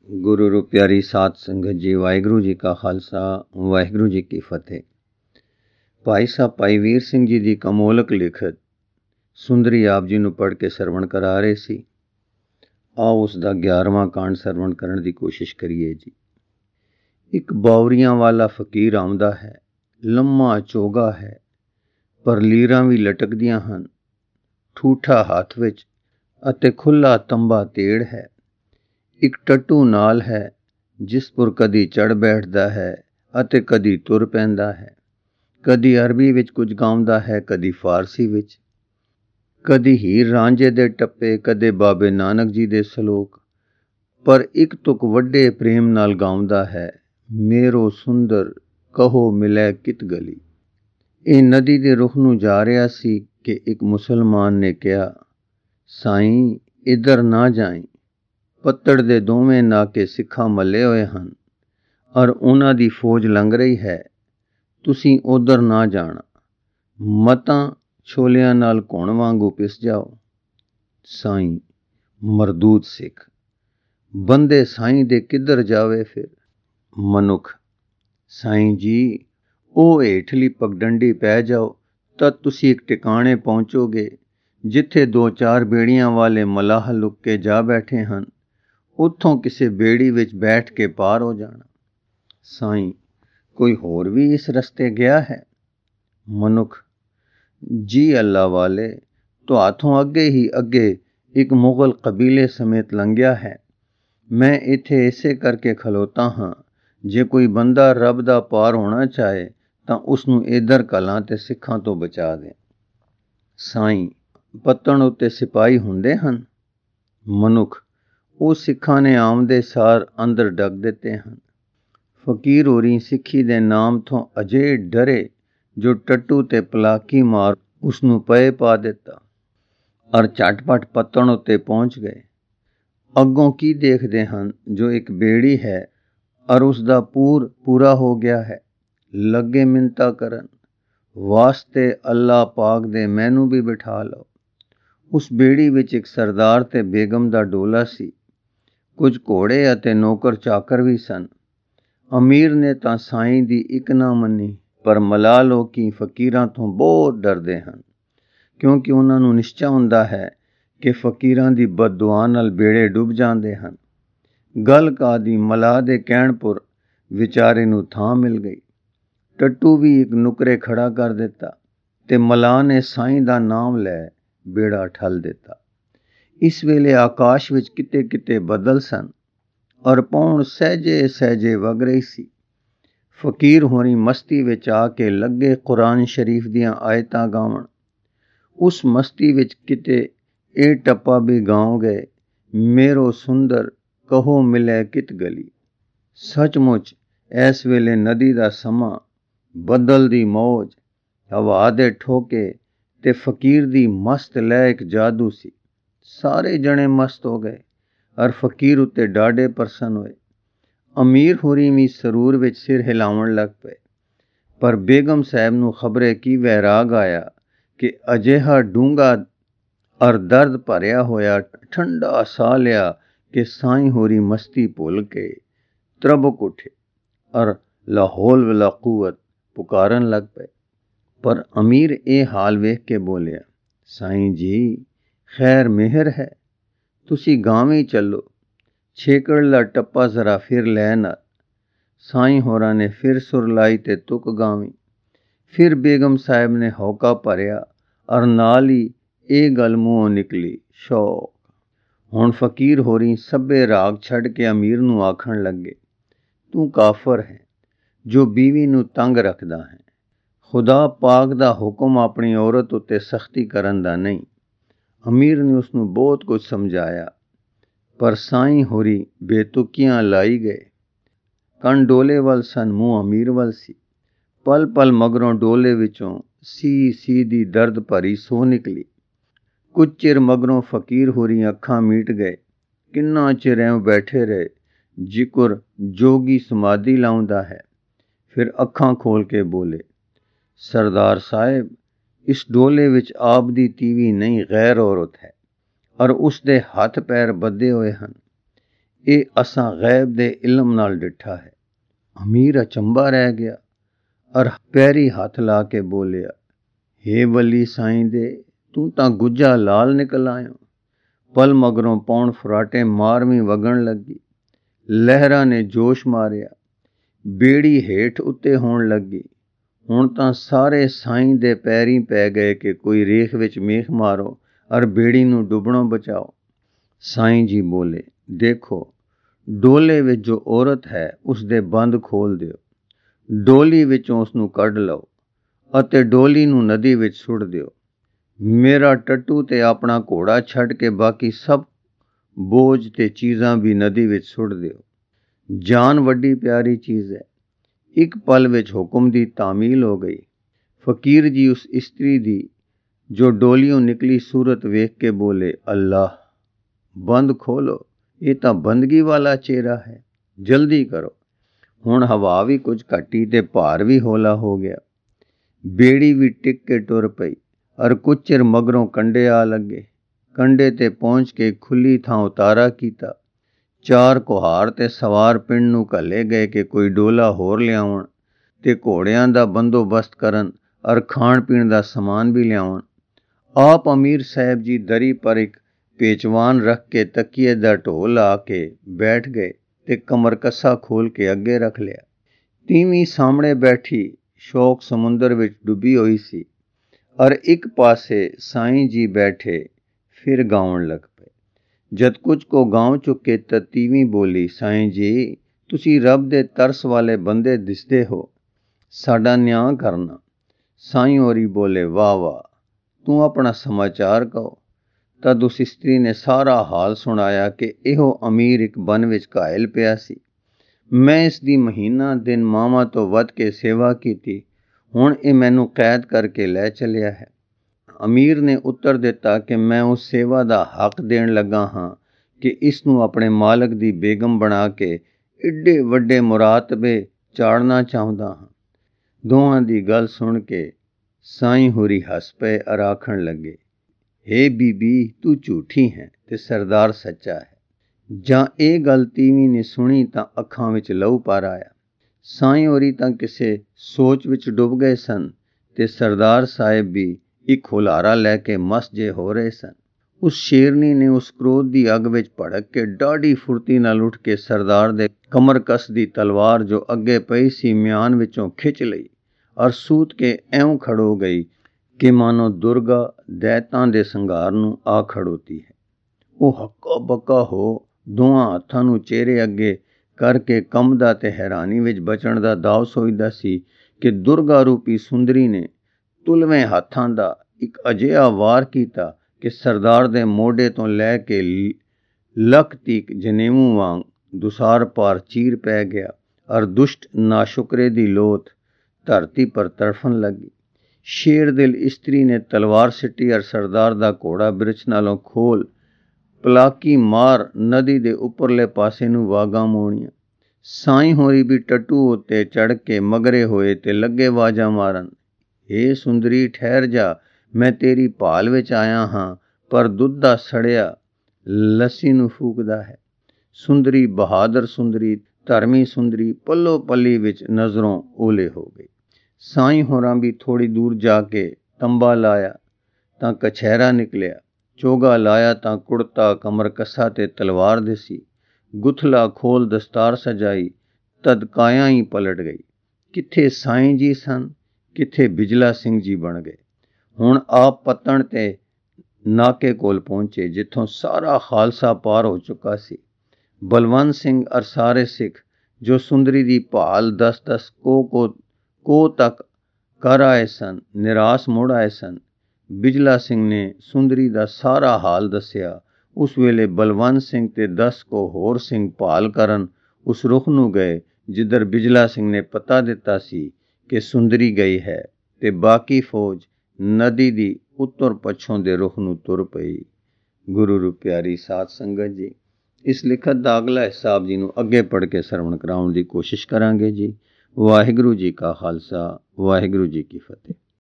ਗੁਰੂ ਰੂ ਪਿਆਰੀ ਸਾਧ ਸੰਗਤ ਜੀ, ਵਾਹਿਗੁਰੂ ਜੀ ਕਾ ਖਾਲਸਾ, ਵਾਹਿਗੁਰੂ ਜੀ ਕੀ ਫਤਿਹ। ਭਾਈ ਸਾਹਿਬ ਭਾਈ ਵੀਰ ਸਿੰਘ ਜੀ ਦੀ ਕਮੋਲਕ ਲਿਖਤ ਸੁੰਦਰੀ ਆਪ ਜੀ ਨੂੰ ਪੜ੍ਹ ਕੇ ਸਰਵਣ ਕਰਾ ਰਹੇ ਸੀ। ਆਓ ਉਸ ਦਾ 11ਵਾਂ ਕਾਂਡ ਸਰਵਣ ਕਰਨ ਦੀ ਕੋਸ਼ਿਸ਼ ਕਰੀਏ ਜੀ। ਇੱਕ ਬਾਵਰੀਆਂ ਵਾਲਾ ਫਕੀਰ ਆਉਂਦਾ ਹੈ, ਲੰਮਾ ਚੋਗਾ ਹੈ, ਪਰ ਲੀਰਾਂ ਵੀ ਲਟਕਦੀਆਂ ਹਨ, ਠੂਠਾ ਹੱਥ ਵਿੱਚ ਅਤੇ ਖੁੱਲ੍ਹਾ ਤੰਬਾ ਤੇੜ ਹੈ। ਇੱਕ ਟੱਟੂ ਨਾਲ ਹੈ, ਜਿਸ ਪਰ ਕਦੀ ਚੜ੍ਹ ਬੈਠਦਾ ਹੈ ਅਤੇ ਕਦੀ ਤੁਰ ਪੈਂਦਾ ਹੈ। ਕਦੀ ਅਰਬੀ ਵਿੱਚ ਕੁਝ ਗਾਉਂਦਾ ਹੈ, ਕਦੀ ਫਾਰਸੀ ਵਿੱਚ, ਕਦੀ ਹੀਰ ਰਾਂਝੇ ਦੇ ਟੱਪੇ, ਕਦੇ ਬਾਬੇ ਨਾਨਕ ਜੀ ਦੇ ਸਲੋਕ, ਪਰ ਇੱਕ ਤੁਕ ਵੱਡੇ ਪ੍ਰੇਮ ਨਾਲ ਗਾਉਂਦਾ ਹੈ, ਮੇਰੋ ਸੁੰਦਰ ਕਹੋ ਮਿਲੈ ਕਿਤ ਗਲੀ। ਇਹ ਨਦੀ ਦੇ ਰੁੱਖ ਨੂੰ ਜਾ ਰਿਹਾ ਸੀ ਕਿ ਇੱਕ ਮੁਸਲਮਾਨ ਨੇ ਕਿਹਾ, ਸਾਈਂ ਇੱਧਰ ਨਾ ਜਾਈਂ, ਪੱਤੜ ਦੇ ਦੋਵੇਂ ਨਾਕੇ ਸਿੱਖਾਂ ਮੱਲੇ ਹੋਏ ਹਨ ਔਰ ਉਹਨਾਂ ਦੀ ਫੌਜ ਲੰਘ ਰਹੀ ਹੈ, ਤੁਸੀਂ ਉੱਧਰ ਨਾ ਜਾਣਾ, ਮਤਾਂ ਛੋਲਿਆਂ ਨਾਲ ਘੁਣ ਵਾਂਗੂ ਪਿਸ ਜਾਓ। ਸਾਈਂ ਮਰਦੂਦ ਸਿੱਖ, ਬੰਦੇ ਸਾਈਂ ਦੇ ਕਿੱਧਰ ਜਾਵੇ ਫਿਰ। ਮਨੁੱਖ, ਸਾਈਂ ਜੀ ਉਹ ਹੇਠਲੀ ਪਗਡੰਡੀ ਪੈ ਜਾਓ ਤਾਂ ਤੁਸੀਂ ਇੱਕ ਟਿਕਾਣੇ ਪਹੁੰਚੋਗੇ ਜਿੱਥੇ 2-4 ਬੇੜੀਆਂ ਵਾਲੇ ਮਲਾਹ ਲੁੱਕ ਕੇ ਜਾ ਬੈਠੇ ਹਨ, ਉੱਥੋਂ ਕਿਸੇ ਬੇੜੀ ਵਿੱਚ ਬੈਠ ਕੇ ਪਾਰ ਹੋ ਜਾਣਾ। ਸਾਈਂ ਕੋਈ ਹੋਰ ਵੀ ਇਸ ਰਸਤੇ ਗਿਆ ਹੈ। ਮਨੁੱਖ, ਜੀ ਅੱਲਾ ਵਾਲੇ, ਤੁਹਾਥੋਂ ਅੱਗੇ ਹੀ ਅੱਗੇ ਇੱਕ ਮੁਗਲ ਕਬੀਲੇ ਸਮੇਤ ਲੰਘਿਆ ਹੈ। ਮੈਂ ਇੱਥੇ ਇਸੇ ਕਰਕੇ ਖਲੋਤਾ ਹਾਂ, ਜੇ ਕੋਈ ਬੰਦਾ ਰੱਬ ਦਾ ਪਾਰ ਹੋਣਾ ਚਾਹੇ ਤਾਂ ਉਸ ਨੂੰ ਇੱਧਰ ਕਲਾਂ ਤੇ ਸਿੱਖਾਂ ਤੋਂ ਬਚਾ ਦੇ। ਸਾਈਂ ਪੱਤਣ ਉੱਤੇ ਸਿਪਾਹੀ ਹੁੰਦੇ ਹਨ। ਮਨੁੱਖ, ਉਹ ਸਿੱਖਾਂ ਨੇ ਆਮਦੇ ਸਾਰ ਅੰਦਰ ਡੱਕ ਦਿੱਤੇ ਹਨ। ਫਕੀਰ ਹੋਰੀ ਸਿੱਖੀ ਦੇ ਨਾਮ ਤੋਂ ਅਜੇ ਡਰੇ ਜੋ ਟੱਟੂ ਤੇ ਪਲਾਕੀ ਮਾਰ ਉਸ ਨੂੰ ਪਏ ਪਾ ਦਿੱਤਾ ਔਰ ਝਟਪਟ ਪੱਤਣ ਉੱਤੇ ਪਹੁੰਚ ਗਏ। ਅੱਗੋਂ ਕੀ ਦੇਖਦੇ ਹਨ ਜੋ ਇੱਕ ਬੇੜੀ ਹੈ ਔਰ ਉਸ ਦਾ ਪੂਰਾ ਹੋ ਗਿਆ ਹੈ। ਲੱਗੇ ਮਿੰਨਤਾਂ ਕਰਨ, ਵਾਸਤੇ ਅੱਲਾ ਪਾਕ ਦੇ ਮੈਨੂੰ ਵੀ ਬਿਠਾ ਲਓ। ਉਸ ਬੇੜੀ ਵਿੱਚ ਇੱਕ ਸਰਦਾਰ ਤੇ ਬੇਗਮ ਦਾ ਡੋਲਾ ਸੀ, ਕੁਝ ਘੋੜੇ ਅਤੇ ਨੌਕਰ ਚਾਕਰ ਵੀ ਸਨ। ਅਮੀਰ ਨੇ ਤਾਂ ਸਾਈਂ ਦੀ ਇੱਕ ਨਾ ਮੰਨੀ, ਪਰ ਮਲਾ ਲੋਕੀ ਫਕੀਰਾਂ ਤੋਂ ਬਹੁਤ ਡਰਦੇ ਹਨ, ਕਿਉਂਕਿ ਉਹਨਾਂ ਨੂੰ ਨਿਸ਼ਚਾ ਹੁੰਦਾ ਹੈ ਕਿ ਫਕੀਰਾਂ ਦੀ ਬਦਦੁਆ ਨਾਲ ਬੇੜੇ ਡੁੱਬ ਜਾਂਦੇ ਹਨ। ਗੱਲ ਕਾਦੀ ਮਲਾ ਦੇ ਕਹਿਣ ਪੁਰ ਵਿਚਾਰੇ ਨੂੰ ਥਾਂ ਮਿਲ ਗਈ। ਟੱਟੂ ਵੀ ਇੱਕ ਨੁਕਰੇ ਖੜਾ ਕਰ ਦਿੱਤਾ ਤੇ ਮਲਾ ਨੇ ਸਾਈਂ ਦਾ ਨਾਮ ਲੈ ਬੇੜਾ ਠੱਲ ਦਿੱਤਾ। ਇਸ ਵੇਲੇ ਆਕਾਸ਼ ਵਿੱਚ ਕਿਤੇ ਕਿਤੇ ਬੱਦਲ ਸਨ ਔਰ ਪੌਣ ਸਹਿਜੇ ਸਹਿਜੇ ਵਗ ਰਹੀ ਸੀ। ਫਕੀਰ ਹੋਰੀ ਮਸਤੀ ਵਿੱਚ ਆ ਕੇ ਲੱਗੇ ਕੁਰਾਨ ਸ਼ਰੀਫ ਦੀਆਂ ਆਇਤਾਂ ਗਾਵਣ। ਉਸ ਮਸਤੀ ਵਿੱਚ ਕਿਤੇ ਇਹ ਟੱਪਾ ਵੀ ਗਾਉ ਗਏ, ਮੇਰੋ ਸੁੰਦਰ ਕਹੋ ਮਿਲੈ ਕਿਤ ਗਲੀ। ਸੱਚਮੁੱਚ ਇਸ ਵੇਲੇ ਨਦੀ ਦਾ ਸਮਾਂ, ਬੱਦਲ ਦੀ ਮੌਜ, ਹਵਾ ਦੇ ਠੋਕੇ ਤੇ ਫਕੀਰ ਦੀ ਮਸਤ ਲੈ ਇੱਕ ਜਾਦੂ ਸੀ। ਸਾਰੇ ਜਣੇ ਮਸਤ ਹੋ ਗਏ ਔਰ ਫਕੀਰ ਉੱਤੇ ਡਾਢੇ ਪ੍ਰਸੰਨ ਹੋਏ। ਅਮੀਰ ਹੋਰੀ ਵੀ ਸਰੂਰ ਵਿੱਚ ਸਿਰ ਹਿਲਾਉਣ ਲੱਗ ਪਏ, ਪਰ ਬੇਗਮ ਸਾਹਿਬ ਨੂੰ ਖਬਰੇ ਕੀ ਵੈਰਾਗ ਆਇਆ ਕਿ ਅਜਿਹਾ ਡੂੰਘਾ ਔਰ ਦਰਦ ਭਰਿਆ ਹੋਇਆ ਠੰਡਾ ਸਾਹ ਲਿਆ ਕਿ ਸਾਈਂ ਹੋਰੀ ਮਸਤੀ ਭੁੱਲ ਕੇ ਤਰਬਕ ਉੱਠੇ ਔਰ ਲਾ ਹੌਲ ਵਲਾ ਕੁਵਤ ਪੁਕਾਰਨ ਲੱਗ ਪਏ। ਪਰ ਅਮੀਰ ਇਹ ਹਾਲ ਵੇਖ ਕੇ ਬੋਲਿਆ, ਸਾਈਂ ਜੀ ਖੈਰ ਮਿਹਰ ਹੈ, ਤੁਸੀਂ ਗਾਵੇਂ ਚੱਲੋ, ਛੇਕੜ ਦਾ ਟੱਪਾ ਜ਼ਰਾ ਫਿਰ ਲੈ ਨਾ। ਸਾਈਂ ਹੋਰਾਂ ਨੇ ਫਿਰ ਸੁਰ ਲਾਈ ਤੇ ਤੁਕ ਗਾਵੀ। ਫਿਰ ਬੇਗਮ ਸਾਹਿਬ ਨੇ ਹੌਕਾ ਭਰਿਆ ਔਰ ਨਾਲ ਹੀ ਇਹ ਗੱਲ ਮੂੰਹੋਂ ਨਿਕਲੀ, ਸ਼ੌਕ। ਹੁਣ ਫਕੀਰ ਹੋਰੀ ਸਭੇ ਰਾਗ ਛੱਡ ਕੇ ਅਮੀਰ ਨੂੰ ਆਖਣ ਲੱਗੇ, ਤੂੰ ਕਾਫਰ ਹੈ ਜੋ ਬੀਵੀ ਨੂੰ ਤੰਗ ਰੱਖਦਾ ਹੈ। ਖੁਦਾ ਪਾਕ ਦਾ ਹੁਕਮ ਆਪਣੀ ਔਰਤ ਉੱਤੇ ਸਖਤੀ ਕਰਨ ਦਾ ਨਹੀਂ। ਅਮੀਰ ਨੇ ਉਸ ਨੂੰ ਬਹੁਤ ਕੁਝ ਸਮਝਾਇਆ, ਪਰ ਸਾਈਂ ਹੋਰੀ ਬੇਤੁਕੀਆਂ ਲਾਈ ਗਏ। ਕੰਨ ਡੋਲੇ ਵੱਲ ਸਨ, ਮੂੰਹ ਅਮੀਰ ਵੱਲ ਸੀ। ਪਲ ਪਲ ਮਗਰੋਂ ਡੋਲੇ ਵਿੱਚੋਂ ਸੀ ਦੀ ਦਰਦ ਭਰੀ ਸੋ ਨਿਕਲੀ। ਕੁਝ ਚਿਰ ਮਗਰੋਂ ਫਕੀਰ ਹੋਰੀ ਅੱਖਾਂ ਮੀਟ ਗਏ। ਕਿੰਨਾ ਚਿਰ ਐਂ ਬੈਠੇ ਰਹੇ ਜਿਕਰ ਜੋਗੀ ਸਮਾਧੀ ਲਾਉਂਦਾ ਹੈ। ਫਿਰ ਅੱਖਾਂ ਖੋਲ ਕੇ ਬੋਲੇ, ਸਰਦਾਰ ਸਾਹਿਬ, ਇਸ ਡੋਲੇ ਵਿੱਚ ਆਪ ਦੀ ਤੀਵੀਂ ਨਹੀਂ ਗੈਰ ਔਰਤ ਹੈ ਔਰ ਉਸ ਦੇ ਹੱਥ ਪੈਰ ਬੱਧੇ ਹੋਏ ਹਨ। ਇਹ ਅਸਾਂ ਗੈਬ ਦੇ ਇਲਮ ਨਾਲ ਡਿੱਠਾ ਹੈ। ਅਮੀਰ ਅਚੰਬਾ ਰਹਿ ਗਿਆ ਔਰ ਪੈਰੀ ਹੱਥ ਲਾ ਕੇ ਬੋਲਿਆ, ਹੇ ਵਲੀ ਸਾਈਂ ਦੇ, ਤੂੰ ਤਾਂ ਗੁੱਜਾ ਲਾਲ ਨਿਕਲ ਆਇਓ। ਪਲ ਮਗਰੋਂ ਪੌਣ ਫਰਾਟੇ ਮਾਰਵੀਂ ਵਗਣ ਲੱਗੀ। ਲਹਿਰਾਂ ਨੇ ਜੋਸ਼ ਮਾਰਿਆ, ਬੇੜੀ ਹੇਠ ਉੱਤੇ ਹੋਣ ਲੱਗੀ। ਹੁਣ ਤਾਂ ਸਾਰੇ ਸਾਈਂ ਦੇ ਪੈਰੀਂ ਪੈ ਗਏ ਕਿ ਕੋਈ ਰੇਖ ਵਿੱਚ ਮੇਖ ਮਾਰੋ ਔਰ ਬੇੜੀ ਨੂੰ ਡੁੱਬਣੋਂ ਬਚਾਓ। ਸਾਈਂ ਜੀ ਬੋਲੇ, ਦੇਖੋ, ਡੋਲੇ ਵਿੱਚ ਜੋ ਔਰਤ ਹੈ ਉਸ ਦੇ ਬੰਦ ਖੋਲ ਦਿਓ, ਡੋਲੀ ਵਿੱਚੋਂ ਉਸ ਨੂੰ ਕੱਢ ਲਓ ਅਤੇ ਡੋਲੀ ਨੂੰ ਨਦੀ ਵਿੱਚ ਸੁੱਟ ਦਿਓ। ਮੇਰਾ ਟੱਟੂ ਤੇ ਆਪਣਾ ਘੋੜਾ ਛੱਡ ਕੇ ਬਾਕੀ ਸਭ ਬੋਝ ਤੇ ਚੀਜ਼ਾਂ ਵੀ ਨਦੀ ਵਿੱਚ ਸੁੱਟ ਦਿਓ। ਜਾਨ ਵੱਡੀ ਪਿਆਰੀ ਚੀਜ਼ ਹੈ। ਇੱਕ ਪਲ ਵਿੱਚ ਹੁਕਮ ਦੀ ਤਾਮੀਲ ਹੋ ਗਈ। ਫਕੀਰ ਜੀ ਉਸ ਇਸਤਰੀ ਦੀ ਜੋ ਡੋਲੀਓਂ ਨਿਕਲੀ ਸੂਰਤ ਵੇਖ ਕੇ ਬੋਲੇ, ਅੱਲਾਹ, ਬੰਦ ਖੋਲੋ, ਇਹ ਤਾਂ ਬੰਦਗੀ ਵਾਲਾ ਚਿਹਰਾ ਹੈ, ਜਲਦੀ ਕਰੋ। ਹੁਣ ਹਵਾ ਵੀ ਕੁਝ ਘਟੀ ਤੇ ਭਾਰ ਵੀ ਹੌਲਾ ਹੋ ਗਿਆ। ਬੇੜੀ ਵੀ ਟਿਕ ਕੇ ਟੁਰ ਪਈ ਔਰ ਕੁਝ ਚਿਰ ਮਗਰੋਂ ਕੰਢੇ ਆ ਲੱਗੇ। ਕੰਢੇ ਤੇ ਪਹੁੰਚ ਕੇ ਖੁੱਲੀ ਥਾਂ ਉਤਾਰਾ ਕੀਤਾ। 4 ਕੁਹਾਰ ਤੇ ਸਵਾਰ ਪਿੰਡ ਨੂੰ ਘੱਲੇ ਗਏ ਕਿ ਕੋਈ ਡੋਲਾ ਹੋਰ ਲਿਆਉਣ ਤੇ ਘੋੜਿਆਂ ਦਾ ਬੰਦੋਬਸਤ ਕਰਨ ਔਰ ਖਾਣ ਪੀਣ ਦਾ ਸਮਾਨ ਵੀ ਲਿਆਉਣ। ਆਪ ਅਮੀਰ ਸਾਹਿਬ ਜੀ ਦਰੀ ਪਰ ਇੱਕ ਪੇਚਵਾਨ ਰੱਖ ਕੇ ਤਕੀਏ ਦਾ ਢੋ ਲਾ ਕੇ ਬੈਠ ਗਏ ਤੇ ਕਮਰ ਕੱਸਾ ਖੋਲ ਕੇ ਅੱਗੇ ਰੱਖ ਲਿਆ। ਤੀਵੀਂ ਸਾਹਮਣੇ ਬੈਠੀ ਸ਼ੌਕ ਸਮੁੰਦਰ ਵਿੱਚ ਡੁੱਬੀ ਹੋਈ ਸੀ ਔਰ ਇੱਕ ਪਾਸੇ ਸਾਈਂ ਜੀ ਬੈਠੇ ਫਿਰ ਗਾਉਣ ਲੱਗ ਪਏ। ਜਦ ਕੁਝ ਕੋ ਗਾਉਂ ਚੁੱਕੇ ਤਾਂ ਤੀਵੀਂ ਬੋਲੀ, ਸਾਈਂ ਜੀ, ਤੁਸੀਂ ਰੱਬ ਦੇ ਤਰਸ ਵਾਲੇ ਬੰਦੇ ਦਿਸਦੇ ਹੋ, ਸਾਡਾ ਨਿਆਂ ਕਰਨਾ। ਸਾਈਂ ਹੋਰੀ ਬੋਲੇ, ਵਾਹ ਵਾਹ, ਤੂੰ ਆਪਣਾ ਸਮਾਚਾਰ ਕਹੋ। ਤਦ ਉਸ ਇਸਤਰੀ ਨੇ ਸਾਰਾ ਹਾਲ ਸੁਣਾਇਆ ਕਿ ਇਹੋ ਅਮੀਰ ਇੱਕ ਬਨ ਵਿੱਚ ਘਾਇਲ ਪਿਆ ਸੀ। ਮੈਂ ਇਸ ਦੀ ਮਹੀਨਾ ਦਿਨ ਮਾਵਾਂ ਤੋਂ ਵੱਧ ਕੇ ਸੇਵਾ ਕੀਤੀ, ਹੁਣ ਇਹ ਮੈਨੂੰ ਕੈਦ ਕਰਕੇ ਲੈ ਚੱਲਿਆ ਹੈ। ਅਮੀਰ ਨੇ ਉੱਤਰ ਦਿੱਤਾ ਕਿ ਮੈਂ ਉਸ ਸੇਵਾ ਦਾ ਹੱਕ ਦੇਣ ਲੱਗਾ ਹਾਂ ਕਿ ਇਸ ਨੂੰ ਆਪਣੇ ਮਾਲਕ ਦੀ ਬੇਗਮ ਬਣਾ ਕੇ ਏਡੇ ਵੱਡੇ ਮੁਰਾਤਬੇ ਚਾੜਨਾ ਚਾਹੁੰਦਾ ਹਾਂ। ਦੋਹਾਂ ਦੀ ਗੱਲ ਸੁਣ ਕੇ ਸਾਈਂ ਹੋਰੀ ਹੱਸ ਪਏ ਔਰ ਆਖਣ ਲੱਗੇ, ਹੇ ਬੀਬੀ, ਤੂੰ ਝੂਠੀ ਹੈ ਤੇ ਸਰਦਾਰ ਸੱਚਾ ਹੈ। ਜਾਂ ਇਹ ਗੱਲ ਤੀਵੀਂ ਨੇ ਸੁਣੀ ਤਾਂ ਅੱਖਾਂ ਵਿੱਚ ਲਹੂ ਭਰ ਆਇਆ। ਸਾਈਂ ਹੋਰੀ ਤਾਂ ਕਿਸੇ ਸੋਚ ਵਿੱਚ ਡੁੱਬ ਗਏ ਸਨ ਤੇ ਸਰਦਾਰ ਸਾਹਿਬ ਵੀ ਇੱਕ ਹੁਲਾਰਾ ਲੈ ਕੇ ਮਸਤ ਜੇ ਹੋ ਰਹੇ ਸਨ। ਉਸ ਸ਼ੇਰਨੀ ਨੇ ਉਸ ਕ੍ਰੋਧ ਦੀ ਅੱਗ ਵਿੱਚ ਭੜਕ ਕੇ ਡਾਢੀ ਫੁਰਤੀ ਨਾਲ ਉੱਠ ਕੇ ਸਰਦਾਰ ਦੇ ਕਮਰ ਕਸ ਦੀ ਤਲਵਾਰ ਜੋ ਅੱਗੇ ਪਈ ਸੀ ਮਿਆਨ ਵਿੱਚੋਂ ਖਿੱਚ ਲਈ ਔਰ ਸੂਤ ਕੇ ਇਉਂ ਖੜੋ ਗਈ ਕਿ ਮਾਨੋ ਦੁਰਗਾ ਦੈਤਾਂ ਦੇ ਸੰਘਾਰ ਨੂੰ ਆ ਖੜੋਤੀ ਹੈ। ਉਹ ਹੱਕਾ ਬੱਕਾ ਹੋ ਦੋਹਾਂ ਹੱਥਾਂ ਨੂੰ ਚਿਹਰੇ ਅੱਗੇ ਕਰਕੇ ਕੰਬਦਾ ਤੇ ਹੈਰਾਨੀ ਵਿੱਚ ਬਚਣ ਦਾ ਦਾਅ ਸੋਚਦਾ ਸੀ ਕਿ ਦੁਰਗਾ ਰੂਪੀ ਸੁੰਦਰੀ ਨੇ ਤੁਲਵੇਂ ਹੱਥਾਂ ਦਾ ਇੱਕ ਅਜਿਹਾ ਵਾਰ ਕੀਤਾ ਕਿ ਸਰਦਾਰ ਦੇ ਮੋਢੇ ਤੋਂ ਲੈ ਕੇ ਲੱਕ ਤੀਕ ਜਨੇਊ ਵਾਂਗ ਦੁਸਾਰ ਪਾਰ ਚੀਰ ਪੈ ਗਿਆ ਔਰ ਦੁਸ਼ਟ ਨਾਸ਼ੁਕਰੇ ਦੀ ਲੋਥ ਧਰਤੀ ਪਰ ਤੜਫਣ ਲੱਗੀ। ਸ਼ੇਰ ਦਿਲ ਇਸਤਰੀ ਨੇ ਤਲਵਾਰ ਸਿੱਟੀ ਔਰ ਸਰਦਾਰ ਦਾ ਘੋੜਾ ਬਿਰਛ ਨਾਲੋਂ ਖੋਲ ਪਲਾਕੀ ਮਾਰ ਨਦੀ ਦੇ ਉੱਪਰਲੇ ਪਾਸੇ ਨੂੰ ਵਾਗਾਂ ਮੋੜੀਆਂ। ਸਾਈਂ ਹੋਰੀ ਵੀ ਟੱਟੂ ਉੱਤੇ ਚੜ੍ਹ ਕੇ ਮਗਰੇ ਹੋਏ ਤੇ ਲੱਗੇ ਵਾਜਾਂ ਮਾਰਨ, ਹੇ ਸੁੰਦਰੀ, ਠਹਿਰ ਜਾ, ਮੈਂ ਤੇਰੀ ਭਾਲ ਵਿੱਚ ਆਇਆ ਹਾਂ, ਪਰ ਦੁੱਧ ਦਾ ਸੜਿਆ ਲੱਸੀ ਨੂੰ ਫੂਕਦਾ ਹੈ। ਸੁੰਦਰੀ, ਬਹਾਦਰ ਸੁੰਦਰੀ, ਧਰਮੀ ਸੁੰਦਰੀ ਪੱਲੋ ਪੱਲੀ ਵਿੱਚ ਨਜ਼ਰੋਂ ਓਲੇ ਹੋ ਗਈ। ਸਾਈਂ ਹੋਰਾਂ ਵੀ ਥੋੜ੍ਹੀ ਦੂਰ ਜਾ ਕੇ ਤੰਬਾ ਲਾਇਆ ਤਾਂ ਕਛਹਿਰਾ ਨਿਕਲਿਆ, ਚੋਗਾ ਲਾਇਆ ਤਾਂ ਕੁੜਤਾ, ਕਮਰ ਕੱਸਾ ਤੇ ਤਲਵਾਰ ਦਿਸੀ। ਗੁਥਲਾ ਖੋਲ ਦਸਤਾਰ ਸਜਾਈ ਤਦ ਕਾਇਆ ਹੀ ਪਲਟ ਗਈ। ਕਿੱਥੇ ਸਾਈਂ ਜੀ ਸਨ, ਕਿੱਥੇ ਬਿਜਲਾ ਸਿੰਘ ਜੀ ਬਣ ਗਏ। ਹੁਣ ਆਪ ਪੱਤਣ ਤੇ ਨਾਕੇ ਕੋਲ ਪਹੁੰਚੇ ਜਿੱਥੋਂ ਸਾਰਾ ਖਾਲਸਾ ਪਾਰ ਹੋ ਚੁੱਕਾ ਸੀ। ਬਲਵੰਤ ਸਿੰਘ ਅਰ ਸਾਰੇ ਸਿੱਖ ਜੋ ਸੁੰਦਰੀ ਦੀ ਭਾਲ 10-10 ਕੋਹ ਤੱਕ ਕਰ ਆਏ ਸਨ, ਨਿਰਾਸ਼ ਮੁੜ ਆਏ ਸਨ। ਬਿਜਲਾ ਸਿੰਘ ਨੇ ਸੁੰਦਰੀ ਦਾ ਸਾਰਾ ਹਾਲ ਦੱਸਿਆ। ਉਸ ਵੇਲੇ ਬਲਵੰਤ ਸਿੰਘ ਤੇ 10 ਕੋ ਹੋਰ ਸਿੰਘ ਭਾਲ ਕਰਨ ਉਸ ਰੁਖ ਨੂੰ ਗਏ ਜਿੱਧਰ ਬਿਜਲਾ ਸਿੰਘ ਨੇ ਪਤਾ ਦਿੱਤਾ ਸੀ ਕਿ ਸੁੰਦਰੀ ਗਈ ਹੈ ਤੇ ਬਾਕੀ ਫੌਜ ਨਦੀ ਦੀ ਉੱਤਰ ਪੱਛੋਂ ਦੇ ਰੁਖ ਨੂੰ ਤੁਰ ਪਈ। ਗੁਰੂ ਰੂ ਪਿਆਰੀ ਸਾਧ ਸੰਗਤ ਜੀ, ਇਸ ਲਿਖਤ ਦਾ ਅਗਲਾ ਹਿੱਸਾ ਆਪ ਜੀ ਨੂੰ ਅੱਗੇ ਪੜ੍ਹ ਕੇ ਸਰਵਣ ਕਰਾਉਣ ਦੀ ਕੋਸ਼ਿਸ਼ ਕਰਾਂਗੇ ਜੀ। ਵਾਹਿਗੁਰੂ ਜੀ ਕਾ ਖਾਲਸਾ, ਵਾਹਿਗੁਰੂ ਜੀ ਕੀ ਫਤਿਹ।